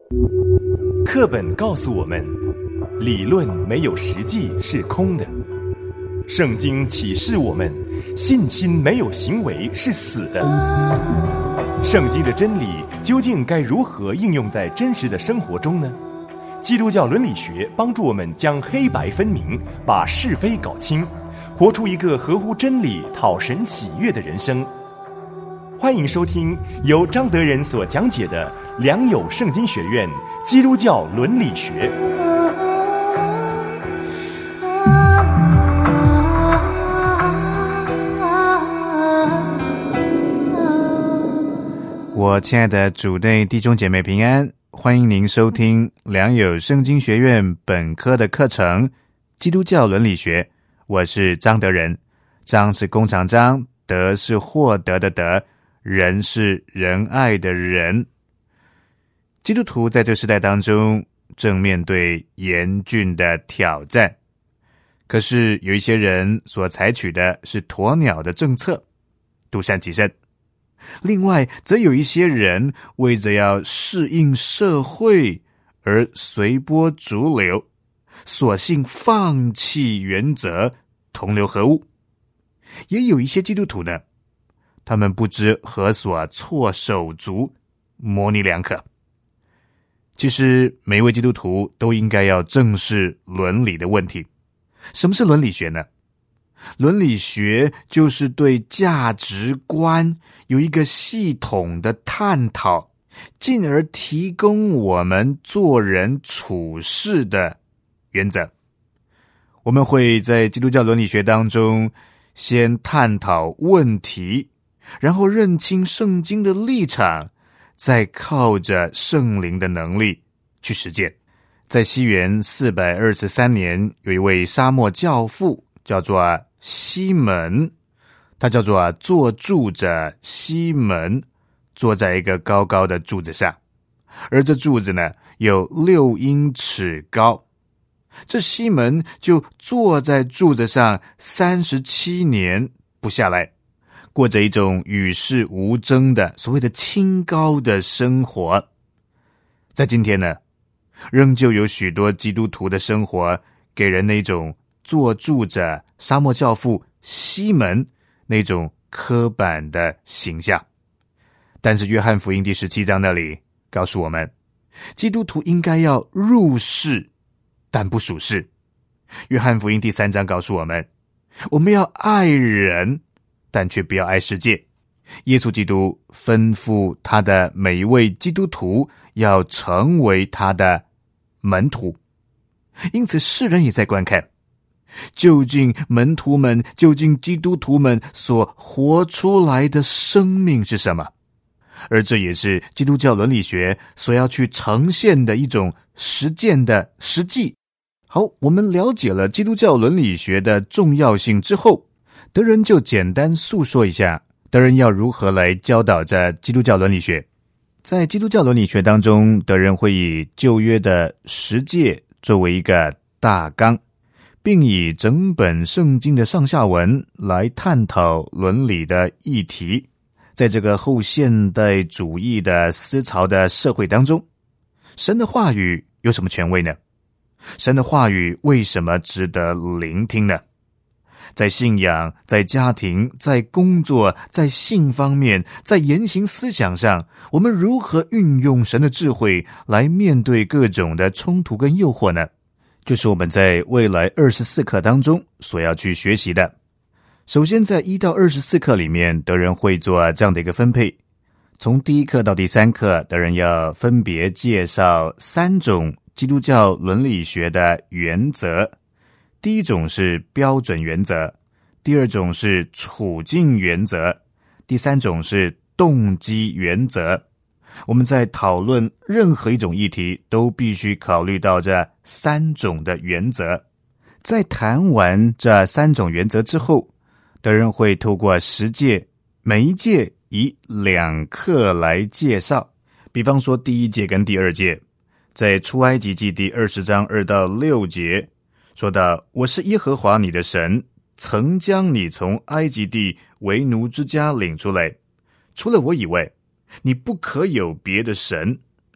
课本告诉我们，理论没有实际是空的。圣经启示我们，信心没有行为是死的。圣经的真理究竟该如何应用在真实的生活中呢？基督教伦理学帮助我们将黑白分明，把是非搞清，活出一个合乎真理、讨神喜悦的人生。欢迎收听由张德仁所讲解的良友圣经学院基督教伦理学。 我亲爱的主内弟兄姐妹平安，欢迎您收听良友圣经学院本科的课程基督教伦理学。我是张德仁，张是弓长张，德是获得的德，仁是仁爱的仁。基督徒在这时代当中正面对严峻的挑战，可是有一些人所采取的是鸵鸟的政策，独善其身。另外则有一些人为着要适应社会而随波逐流，索性放弃原则，同流合污。也有一些基督徒呢，他们不知何所措手足，模棱两可。其实每一位基督徒都应该要正视伦理的问题。什么是伦理学呢？伦理学就是对价值观有一个系统的探讨，进而提供我们做人处事的原则。我们会在基督教伦理学当中先探讨问题，然后认清圣经的立场，再靠着圣灵的能力去实践。在西元423年，有一位沙漠教父叫做西门，他叫做坐柱者西门，坐在一个高高的柱子上，而这柱子呢有6英尺高。这西门就坐在柱子上37年不下来，过着一种与世无争的所谓的清高的生活。在今天呢，仍旧有许多基督徒的生活给人那种坐柱着沙漠教父西门那种刻板的形象。但是约翰福音第17章那里告诉我们，基督徒应该要入世，但不属世。约翰福音第3章告诉我们，我们要爱人，但却不要爱世界。耶稣基督吩咐他的每一位基督徒要成为他的门徒。因此世人也在观看，究竟门徒们，究竟基督徒们所活出来的生命是什么？而这也是基督教伦理学所要去呈现的一种实践的实际。好，我们了解了基督教伦理学的重要性之后，德仁就简单诉说一下德仁要如何来教导着基督教伦理学。在基督教伦理学当中，德仁会以旧约的10诫作为一个大纲，并以整本圣经的上下文来探讨伦理的议题。在这个后现代主义的思潮的社会当中，神的话语有什么权威呢？神的话语为什么值得聆听呢？在信仰，在家庭，在工作，在性方面，在言行思想上，我们如何运用神的智慧来面对各种的冲突跟诱惑呢？就是我们在未来24课当中所要去学习的。首先在1到24课里面，德仁会做这样的一个分配。从第1课到第3课，德仁要分别介绍3种基督教伦理学的原则。第一种是标准原则，第二种是处境原则，第三种是动机原则。我们在讨论任何一种议题，都必须考虑到这3种的原则。在谈完这3种原则之后，德仁会透过10诫，每一诫以2课来介绍。比方说第1诫跟第2诫，在出埃及记第20章2到6节说到，我是耶和华你的神，曾将你从埃及地为奴之家领出来，除了我以外，你不可有别的神，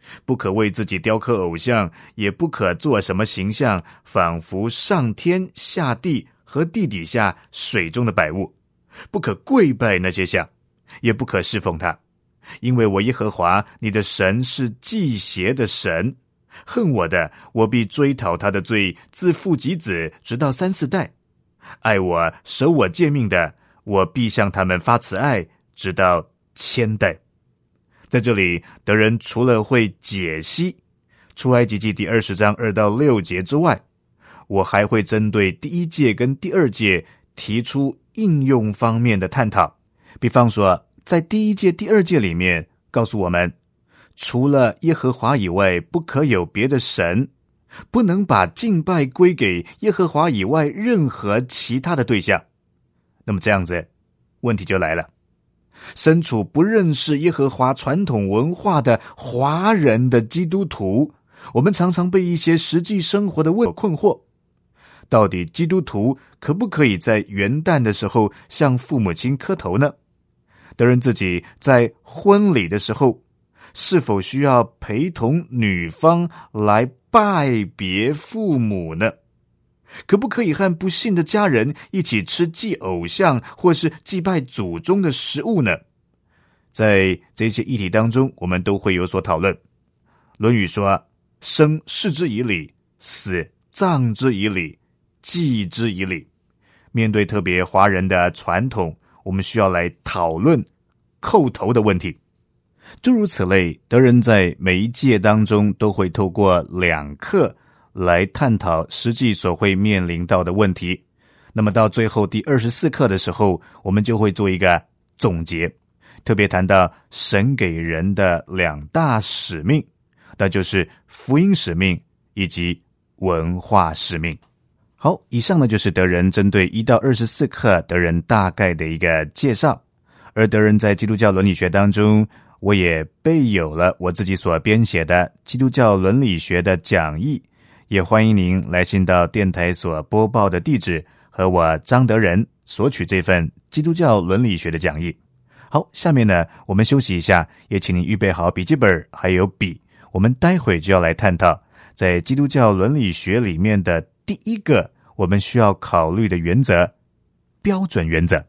不可为自己雕刻偶像，也不可做什么形象，仿佛上天下地和地底下水中的百物，不可跪拜那些像，也不可侍奉他。因为我耶和华你的神是忌邪的神，恨我的，我必追讨他的罪，自父及子，直到3、4代；爱我守我诫命的，我必向他们发慈爱，直到1000代。在这里，德人除了会解析出埃及记第20章2到6节之外，我还会针对第1诫跟第2诫提出应用方面的探讨。比方说，在第1诫、第2诫里面告诉我们，除了耶和华以外，不可有别的神，不能把敬拜归给耶和华以外任何其他的对象。那么这样子，问题就来了。身处不认识耶和华传统文化的华人的基督徒，我们常常被一些实际生活的问题困惑。到底基督徒可不可以在元旦的时候向父母亲磕头呢？德人自己在婚礼的时候，是否需要陪同女方来拜别父母呢？可不可以和不信的家人一起吃祭偶像或是祭拜祖宗的食物呢？在这些议题当中，我们都会有所讨论。论语说，生视之以礼，死葬之以礼，祭之以礼。面对特别华人的传统，我们需要来讨论叩头的问题。诸如此类，德人在每一届当中都会透过2课来探讨实际所会面临到的问题。那么到最后第24课的时候，我们就会做一个总结，特别谈到神给人的2大使命，那就是福音使命以及文化使命。好，以上呢就是德人针对1到24课德人大概的一个介绍。而德人在基督教伦理学当中，我也备有了我自己所编写的基督教伦理学的讲义，也欢迎您来信到电台所播报的地址，和我张德仁索取这份基督教伦理学的讲义。好，下面呢，我们休息一下，也请您预备好笔记本还有笔，我们待会就要来探讨在基督教伦理学里面的第1个我们需要考虑的原则——标准原则。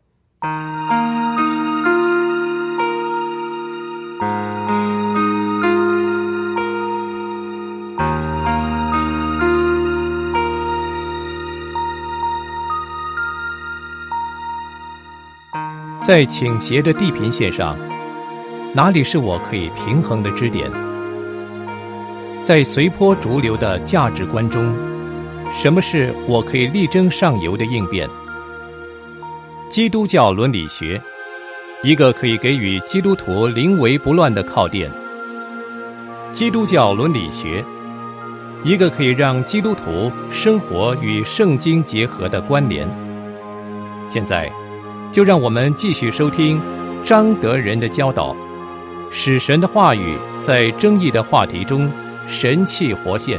在倾斜的地平线上，哪里是我可以平衡的支点？在随波逐流的价值观中，什么是我可以力争上游的应变？基督教伦理学，一个可以给予基督徒临危不乱的靠垫。基督教伦理学，一个可以让基督徒生活与圣经结合的关联。现在就让我们继续收听张德仁的教导，使神的话语在争议的话题中神气活现。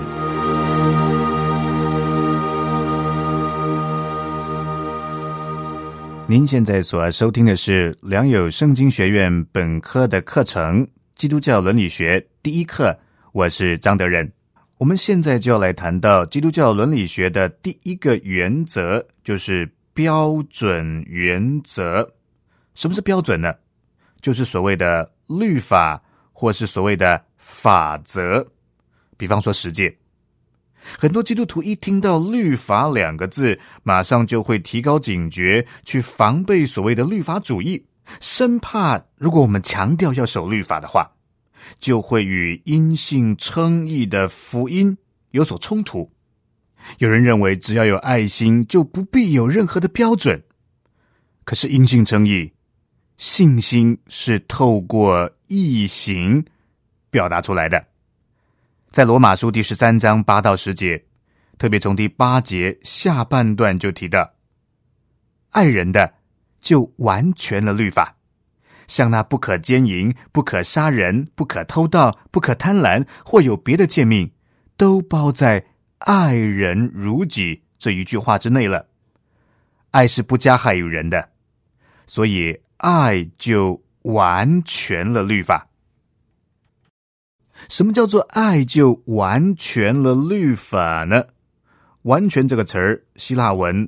您现在所收听的是良友圣经学院本科的课程《基督教伦理学》第1课，我是张德仁。我们现在就要来谈到基督教伦理学的第1个原则，就是标准原则。什么是标准呢？就是所谓的律法，或是所谓的法则。比方说10诫，很多基督徒一听到律法2个字，马上就会提高警觉，去防备所谓的律法主义，生怕如果我们强调要守律法的话，就会与因信称义的福音有所冲突。有人认为只要有爱心就不必有任何的标准，可是因信称义，信心是透过义行表达出来的。在罗马书第13章8到10节，特别从第8节下半段就提到，爱人的就完全了律法，像那不可奸淫、不可杀人、不可偷盗、不可贪婪，或有别的诫命，都包在爱人如己这一句话之内了。爱是不加害于人的，所以爱就完全了律法。 什么叫做爱就完全了律法呢？完全这个词儿，希腊文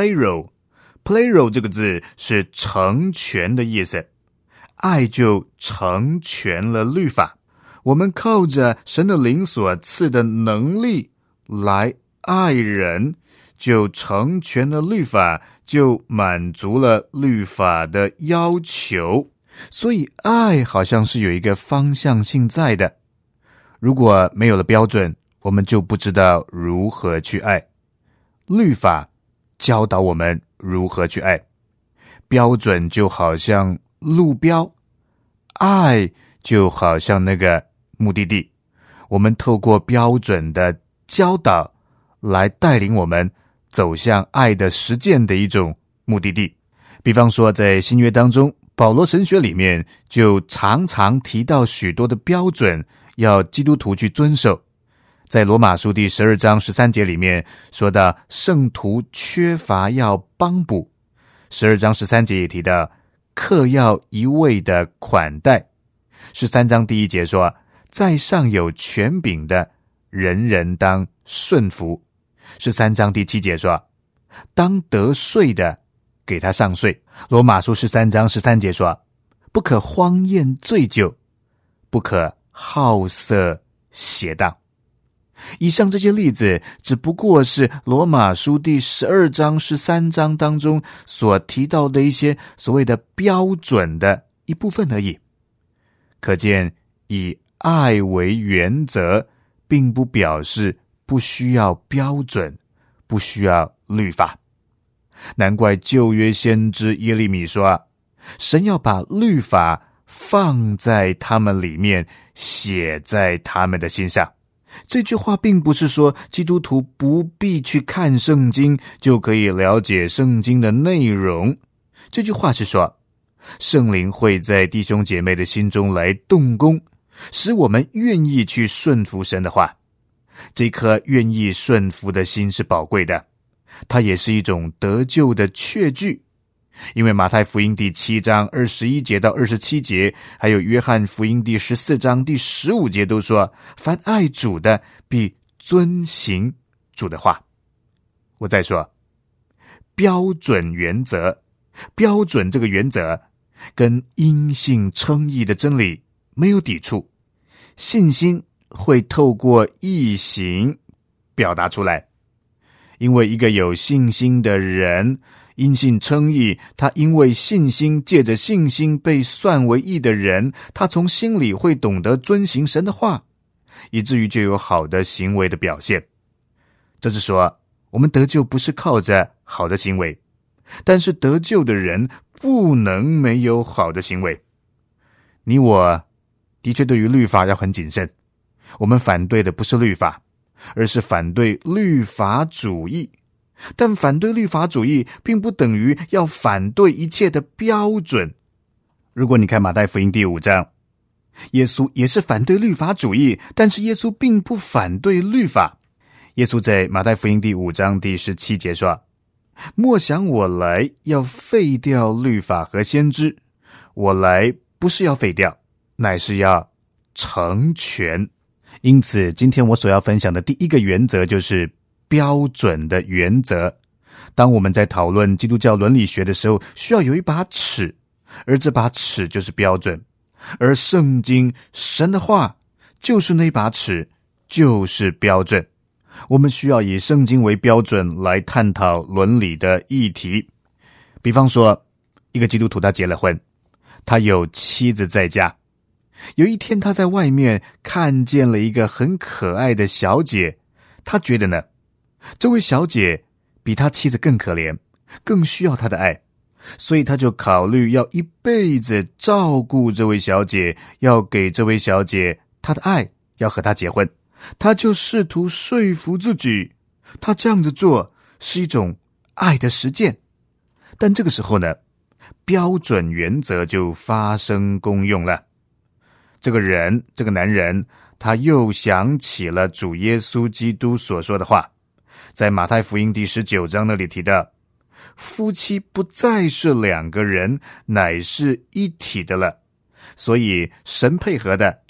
plero 这个字是成全的意思。爱就成全了律法。我们靠着神的灵所赐的能力来爱人，就成全了律法，就满足了律法的要求。所以爱好像是有一个方向性在的。如果没有了标准，我们就不知道如何去爱。律法教导我们如何去爱，标准就好像路标，爱就好像那个目的地。我们透过标准的教导来带领我们走向爱的实践的一种目的地。比方说在新约当中，保罗神学里面就常常提到许多的标准要基督徒去遵守。在罗马书第12章13节里面说到圣徒缺乏要帮补。12章13节也提到客要一味的款待。13章第1节说，在上有权柄的，人人当顺服。13章第7节说，当得税的，给他上税。罗马书13章13节说，不可荒宴醉酒，不可好色邪荡。以上这些例子只不过是罗马书第12章13章当中所提到的一些所谓的标准的一部分而已。可见以爱为原则，并不表示不需要标准，不需要律法。难怪旧约先知耶利米说，神要把律法放在他们里面，写在他们的心上。这句话并不是说基督徒不必去看圣经就可以了解圣经的内容。这句话是说，圣灵会在弟兄姐妹的心中来动工，使我们愿意去顺服神的话。这颗愿意顺服的心是宝贵的，它也是一种得救的确据。因为马太福音第7章21节到27节，还有约翰福音第14章第15节都说，凡爱主的必遵行主的话。我再说，标准原则，标准这个原则跟因信称义的真理没有抵触。信心会透过义行表达出来，因为一个有信心的人因信称义，他因为信心借着信心被算为义的人，他从心里会懂得遵行神的话，以至于就有好的行为的表现。这是说，我们得救不是靠着好的行为，但是得救的人不能没有好的行为。你我的确对于律法要很谨慎，我们反对的不是律法，而是反对律法主义。但反对律法主义并不等于要反对一切的标准。如果你看马太福音第5章，耶稣也是反对律法主义，但是耶稣并不反对律法。耶稣在马太福音第5章第17节说，莫想我来要废掉律法和先知，我来不是要废掉，乃是要成全。因此今天我所要分享的第一个原则就是标准的原则。当我们在讨论基督教伦理学的时候，需要有一把尺，而这把尺就是标准，而圣经神的话就是那把尺，就是标准。我们需要以圣经为标准来探讨伦理的议题。比方说，一个基督徒他结了婚，他有妻子在家，有一天他在外面看见了一个很可爱的小姐，他觉得呢，这位小姐比他妻子更可怜，更需要他的爱，所以他就考虑要一辈子照顾这位小姐，要给这位小姐他的爱，要和她结婚。他就试图说服自己，他这样子做是一种爱的实践。但这个时候呢，标准原则就发生功用了。这个男人他又想起了主耶稣基督所说的话，在马太福音第19章那里提到，夫妻不再是两个人，乃是一体的了。所以神配合的，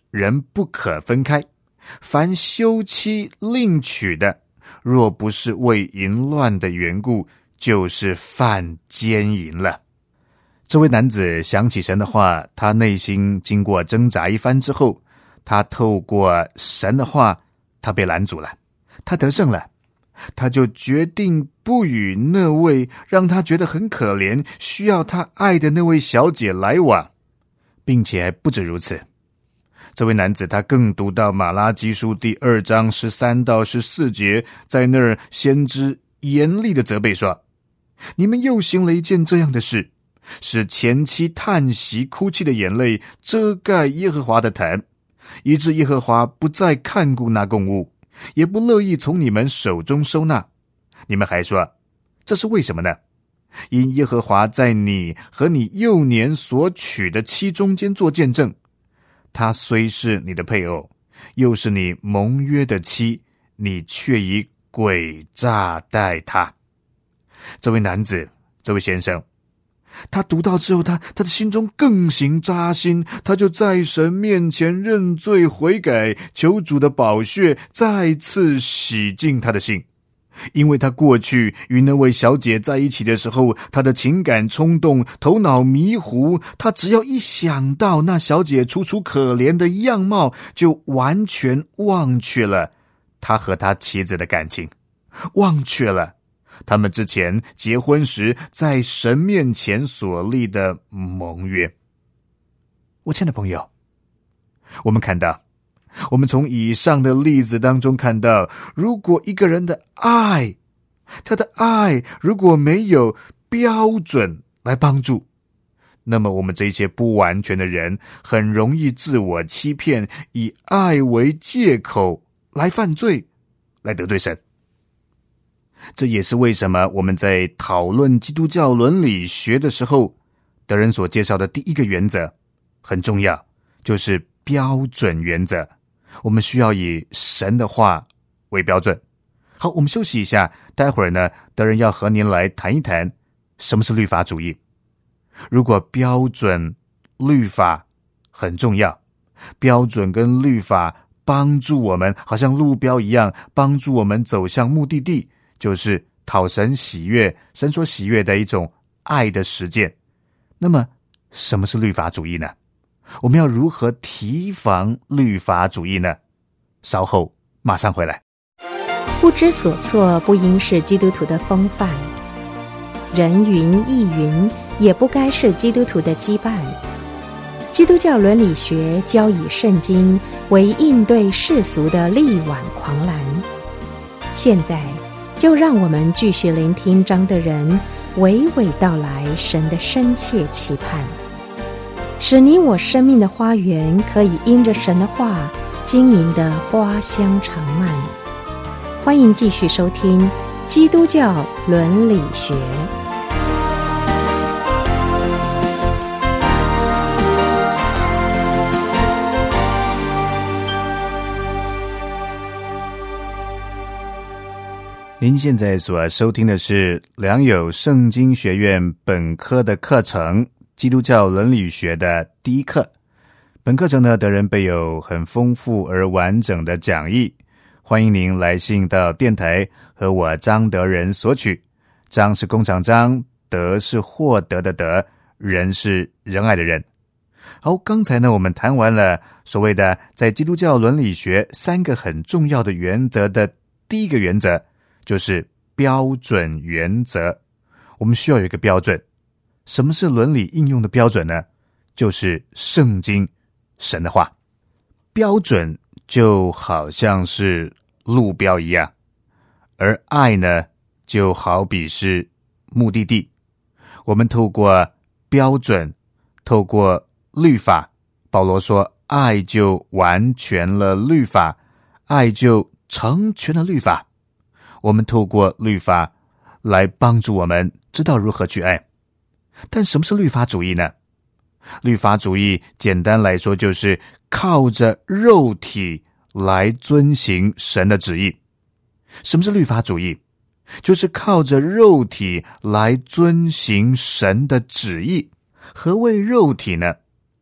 人不可分开，凡休妻另娶的，若不是为淫乱的缘故，就是犯奸淫了。这位男子想起神的话，他内心经过挣扎一番之后，他透过神的话，他被拦阻了，他得胜了，他就决定不与那位让他觉得很可怜需要他爱的那位小姐来往，并且还不止如此。这位男子他更读到马拉基书第2章13到14节，在那儿先知严厉的责备说，你们又行了一件这样的事，使前妻叹息哭泣的眼泪遮盖耶和华的坛，以致耶和华不再看顾那供物，也不乐意从你们手中收纳。你们还说，这是为什么呢？因耶和华在你和你幼年所娶的妻中间做见证，她虽是你的配偶，又是你盟约的妻，你却以诡诈待她。这位男子，这位先生，他读到之后，他的心中更形扎心，他就在神面前认罪悔改，求主的宝血再次洗净他的心。因为他过去与那位小姐在一起的时候，他的情感冲动，头脑迷糊，他只要一想到那小姐楚楚可怜的样貌，就完全忘却了他和他妻子的感情，忘却了他们之前结婚时在神面前所立的盟约。我亲爱的朋友，我们从以上的例子当中看到，如果一个人的爱，他的爱如果没有标准来帮助，那么我们这些不完全的人很容易自我欺骗，以爱为借口来犯罪，来得罪神。这也是为什么我们在讨论基督教伦理学的时候，德仁所介绍的第一个原则很重要，就是标准原则。我们需要以神的话为标准。好，我们休息一下，待会儿呢，德仁要和您来谈一谈什么是律法主义。如果标准律法很重要，标准跟律法帮助我们，好像路标一样，帮助我们走向目的地，就是讨神喜悦，神所喜悦的一种爱的实践。那么什么是律法主义呢？我们要如何提防律法主义呢？稍后马上回来。 不知所措不应是基督徒的风范，人云亦云也不该是基督徒的羁绊。基督教伦理学教以圣经为应对世俗的力挽狂澜。现在就让我们继续聆听张德仁娓娓道来神的深切期盼，使你我生命的花园可以因着神的话经营的花香长漫。欢迎继续收听基督教伦理学。 您现在所收听的是良友圣经学院本科的课程，基督教伦理学的第一课。本课程呢，德仁备有很丰富而完整的讲义，欢迎您来信到电台和我张德仁索取。张是工厂张，德是获得的德，仁是仁爱的仁。好，刚才呢，我们谈完了所谓的在基督教伦理学3个很重要的原则的第一个原则，就是标准原则。我们需要有一个标准。什么是伦理应用的标准呢？就是圣经，神的话。标准就好像是路标一样，而爱呢，就好比是目的地。我们透过标准，透过律法，保罗说，爱就完全了律法，爱就成全了律法。我们透过律法来帮助我们知道如何去爱。但什么是律法主义呢？律法主义简单来说就是靠着肉体来遵行神的旨意。什么是律法主义？就是靠着肉体来遵行神的旨意。何谓肉体呢？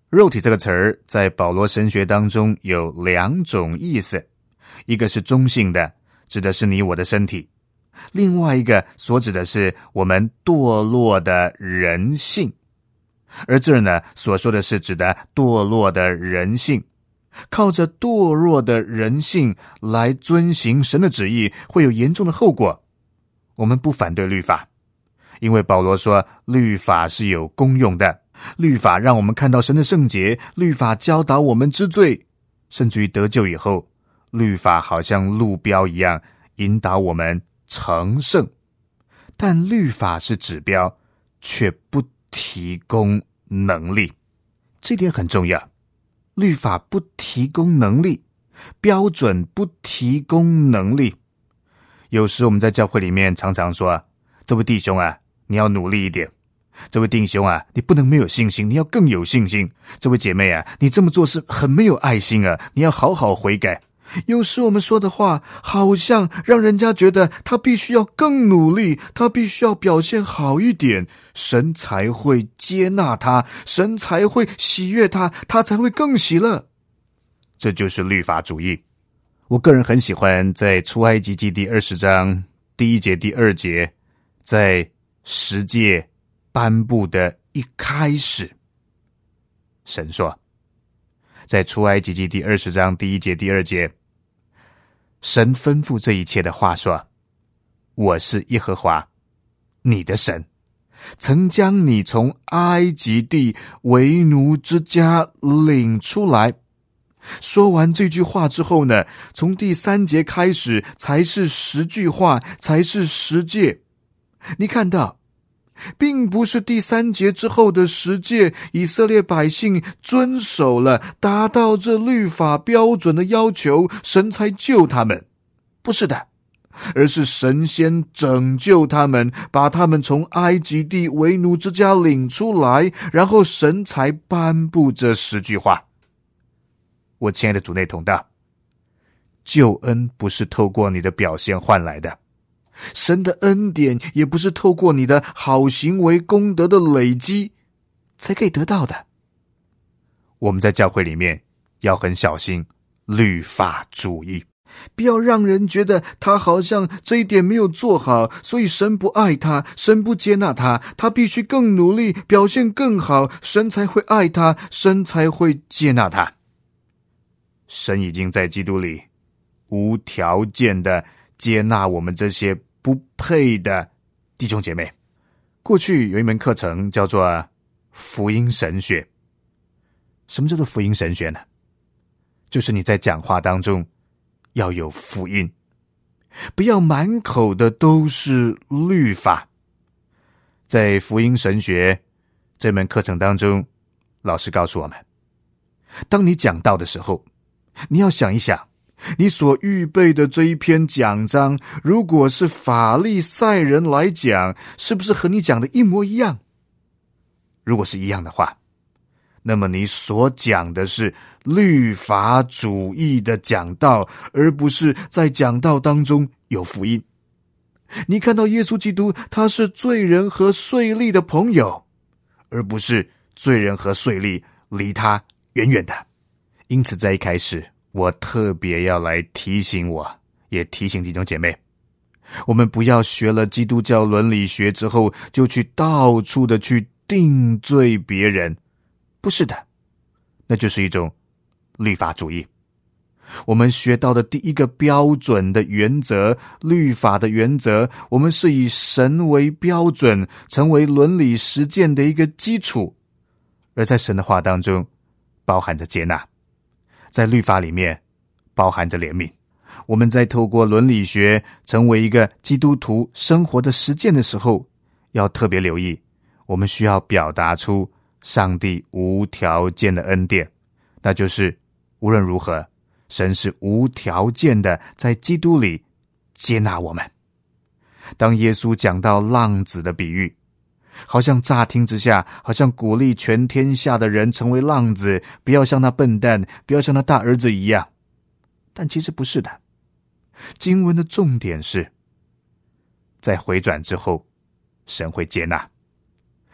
肉体这个词儿在保罗神学当中有两种意思，一个是中性的，指的是你我的身体，另外一个所指的是我们堕落的人性。而这儿呢，所说的是指的堕落的人性，靠着堕落的人性来遵行神的旨意，会有严重的后果。我们不反对律法，因为保罗说律法是有功用的，律法让我们看到神的圣洁，律法教导我们知罪，甚至于得救以后，律法好像路标一样引导我们成圣。但律法是指标，却不提供能力，这点很重要。律法不提供能力，标准不提供能力。有时我们在教会里面常常说，这位弟兄啊，你要努力一点，这位弟兄啊，你不能没有信心，你要更有信心，这位姐妹啊，你这么做是很没有爱心啊，你要好好悔改。有时我们说的话好像让人家觉得他必须要更努力，他必须要表现好一点，神才会接纳他，神才会喜悦他，他才会更喜乐。这就是律法主义。我个人很喜欢在出埃及记第20章第1节第2节，在十诫颁布的一开始，神说，在出埃及记第20章第1节第2节，神吩咐这一切的话说，我是耶和华你的神，曾将你从埃及地为奴之家领出来。说完这句话之后呢，从第3节开始才是10句话，才是10诫。你看到并不是第3节之后的10诫，以色列百姓遵守了，达到这律法标准的要求，神才救他们。不是的，而是神先拯救他们，把他们从埃及地为奴之家领出来，然后神才颁布这10句话。我亲爱的主内同道，救恩不是透过你的表现换来的，神的恩典也不是透过你的好行为功德的累积才可以得到的。我们在教会里面要很小心律法主义，不要让人觉得他好像这一点没有做好，所以神不爱他，神不接纳他，他必须更努力，表现更好，神才会爱他，神才会接纳他。神已经在基督里无条件的接纳我们这些不配的弟兄姐妹。过去有一门课程叫做福音神学。什么叫做福音神学呢？就是你在讲话当中要有福音，不要满口的都是律法。在福音神学这门课程当中，老师告诉我们，当你讲道的时候，你要想一想，你所预备的这一篇讲章，如果是法利赛人来讲，是不是和你讲的一模一样？如果是一样的话，那么你所讲的是律法主义的讲道，而不是在讲道当中有福音。你看到耶稣基督，他是罪人和税吏的朋友，而不是罪人和税吏离他远远的。因此在一开始，我特别要来提醒也提醒弟兄姐妹，我们不要学了基督教伦理学之后，就去到处的去定罪别人。不是的，那就是一种律法主义。我们学到的第一个标准的原则，律法的原则，我们是以神为标准，成为伦理实践的一个基础。而在神的话当中，包含着接纳，在律法里面包含着怜悯。我们在透过伦理学成为一个基督徒生活的实践的时候，要特别留意，我们需要表达出上帝无条件的恩典，那就是无论如何，神是无条件的在基督里接纳我们。当耶稣讲到浪子的比喻，好像乍听之下，好像鼓励全天下的人成为浪子，不要像那笨蛋，不要像那大儿子一样。但其实不是的，经文的重点是，在回转之后，神会接纳。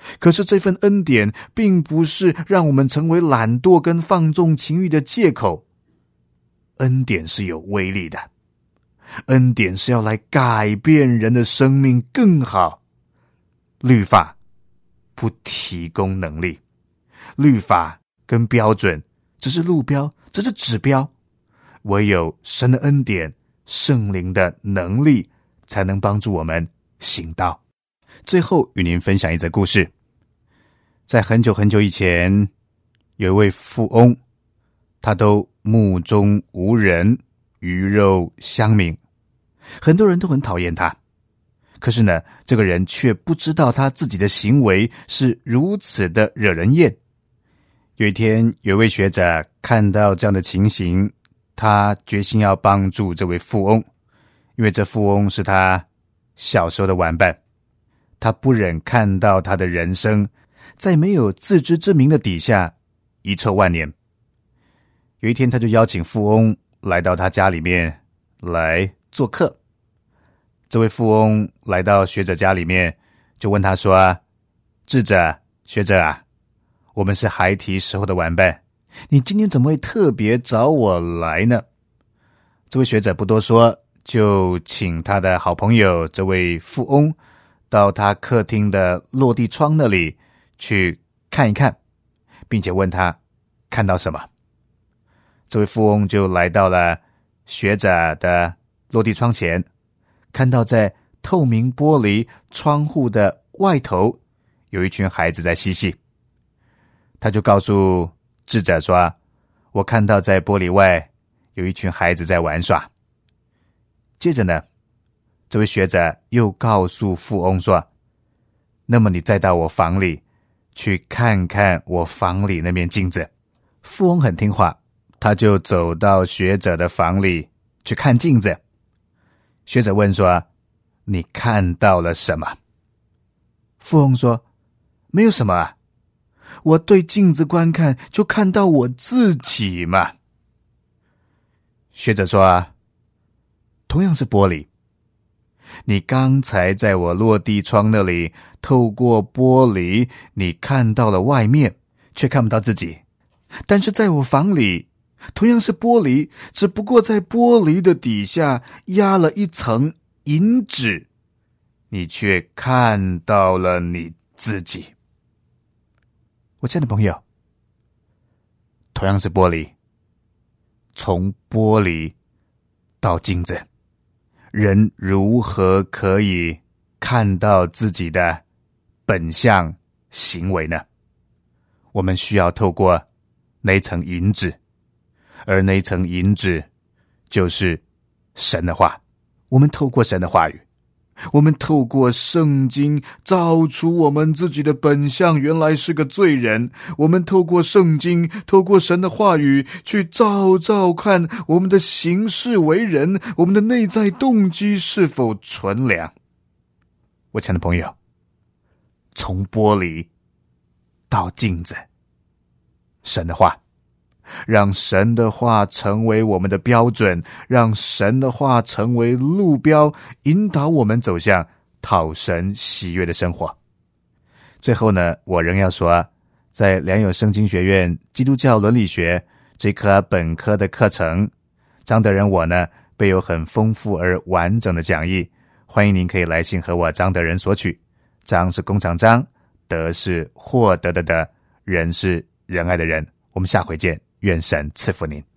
可是这份恩典并不是让我们成为懒惰跟放纵情欲的借口。恩典是有威力的，恩典是要来改变人的生命更好。律法不提供能力，律法跟标准只是路标，只是指标，唯有神的恩典、圣灵的能力才能帮助我们行道。最后与您分享一则故事。在很久很久以前，有一位富翁，他都目中无人，鱼肉乡民，很多人都很讨厌他。可是呢，这个人却不知道他自己的行为是如此的惹人厌。有一天，有一位学者看到这样的情形，他决心要帮助这位富翁，因为这富翁是他小时候的玩伴。他不忍看到他的人生在没有自知之明的底下遗臭万年。有一天，他就邀请富翁来到他家里面来做客。这位富翁来到学者家里面，就问他说：智者，学者啊，我们是孩提时候的玩伴，你今天怎么会特别找我来呢？这位学者不多说，就请他的好朋友这位富翁到他客厅的落地窗那里去看一看，并且问他看到什么。这位富翁就来到了学者的落地窗前，看到在透明玻璃窗户的外头有一群孩子在嬉戏。他就告诉智者说：我看到在玻璃外有一群孩子在玩耍。接着呢，这位学者又告诉富翁说：那么你再到我房里去看看我房里那面镜子。富翁很听话，他就走到学者的房里去看镜子。学者问说：你看到了什么？富翁说：没有什么啊，我对镜子观看，就看到我自己嘛。学者说：同样是玻璃，你刚才在我落地窗那里透过玻璃，你看到了外面，却看不到自己。但是在我房里，同样是玻璃，只不过在玻璃的底下压了一层银纸，你却看到了你自己。我亲爱的朋友，同样是玻璃，从玻璃到镜子，人如何可以看到自己的本相行为呢？我们需要透过那层银纸，而那层银纸就是神的话。我们透过神的话语，我们透过圣经照出我们自己的本相，原来是个罪人。我们透过圣经，透过神的话语去照看我们的行事为人，我们的内在动机是否纯良。我亲爱的朋友，从玻璃到镜子，神的话，让神的话成为我们的标准，让神的话成为路标，引导我们走向讨神喜悦的生活。最后呢，我仍要说，在良友圣经学院基督教伦理学这科本科的课程，张德仁我呢备有很丰富而完整的讲义，欢迎您可以来信和我张德仁索取。张是弓长张，德是获得的德，仁是仁爱的仁。我们下回见，愿神赐福您。